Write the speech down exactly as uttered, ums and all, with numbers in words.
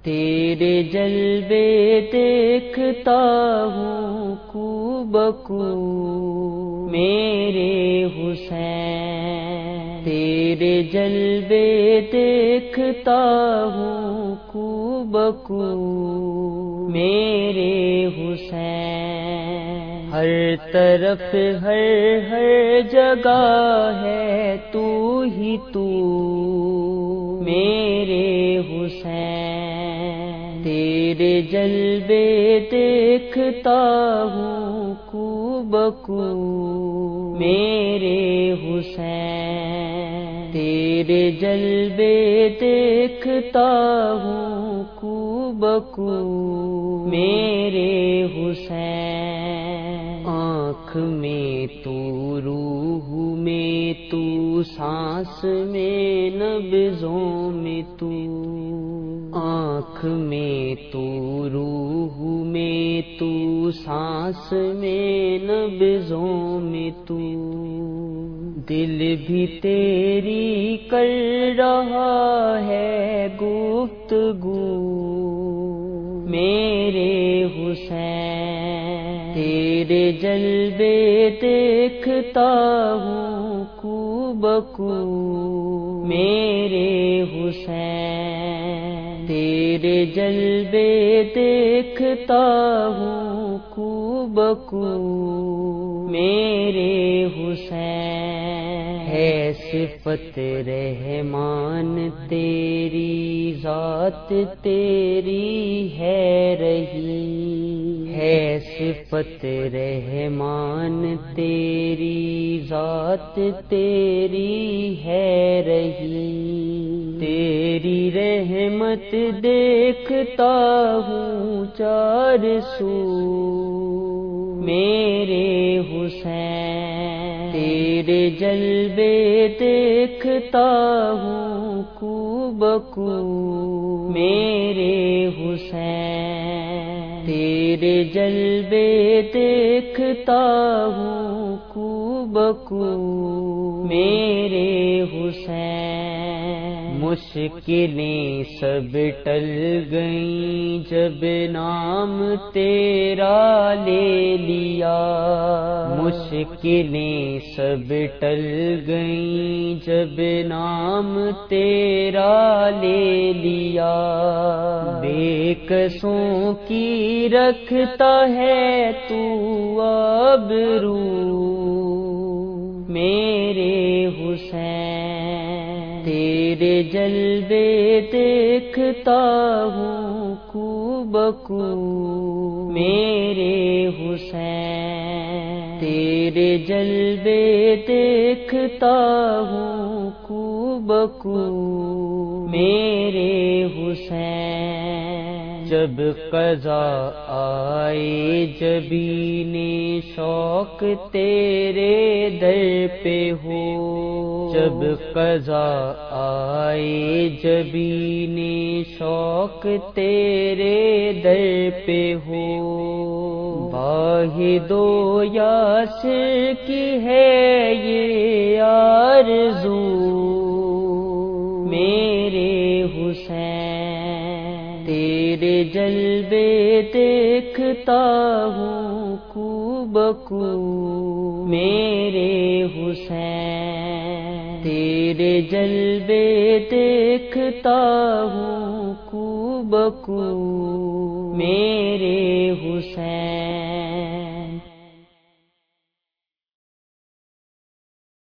تیرے جلوے دیکھتا ہوں کو بکو میرے حسین، تیرے جلوے دیکھتا ہوں کو بکو میرے حسین، ہر طرف ہر ہر جگہ ہے تو ہی تو میرے حسین، تیرے جلوے دیکھتا ہوں کو بکو میرے حسین، تیرے جلوے دیکھتا ہوں کو بکو میرے حسین، آنکھ میں تو روح میں تو سانس میں نبضوں میں تو، آنکھ میں تو روح میں تو سانس میں نبضوں میں تو، دل بھی تیری کر رہا ہے گفتگو میرے حسین، تیرے جلوے دیکھتا ہوں کو بکو میرے حسین، تیرے جلوے دیکھتا ہوں کو بکو میرے حسین، ہے صفت رحمان تیری ذات تیری ہے رہی، ہے صفت رحمان تیری ذات تیری ہے رہی، تیری رحمت دیکھتا ہوں چار سو میرے حسین، تیرے جلوے دیکھتا ہوں کو بکو میرے حسین، تیرے جلوے دیکھتا ہوں کو بکو میرے حسین، مشکلیں سب ٹل گئیں جب نام تیرا لے لیا، مشکلیں سب ٹل گئیں جب نام تیرا لے لیا، بے کسوں کی رکھتا ہے تو آبرو میرے حسین، تیرے جلوے دیکھتا ہوں کو بکو میرے حسین، تیرے جلوے دیکھتا ہوں کو بکو میرے حسین، جب قضا آئے جبین شوق تیرے در پہ ہو، جب قضا آئے جبین شوق تیرے در پہ ہو، واحد و یاسر کی ہے یہ آرزو میرے حسین، تیرے جلوے دیکھتا ہوں کو بکو میرے حسین، تیرے جلوے دیکھتا ہوں کو بکو میرے حسین۔